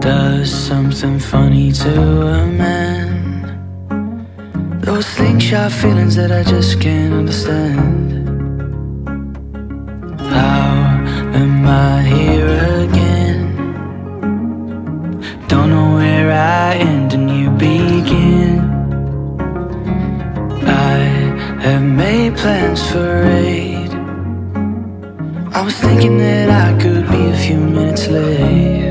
does something funny to a man. Those slingshot feelings that I just can't understand. How am I here again? Don't know where I end and you begin. I have made plans for raid. I was thinking that I could be a few minutes late.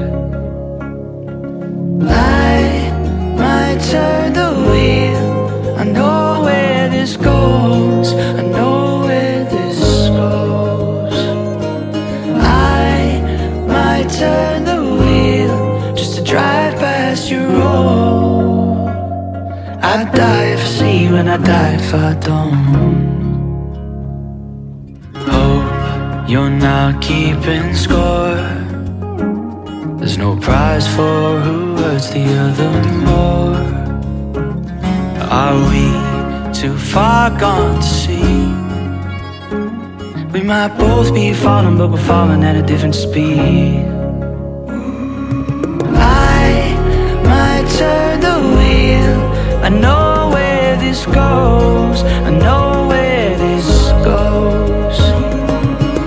I might turn the wheel. I know where this goes. I know where this goes. I might turn the wheel just to drive past your road. I'd die if I see you and I'd die if I don't. Hope you're not keeping score. There's no prize for who hurts the other more. Are we too far gone to see? We might both be falling, but we're falling at a different speed. I might turn the wheel. I know where this goes. I know where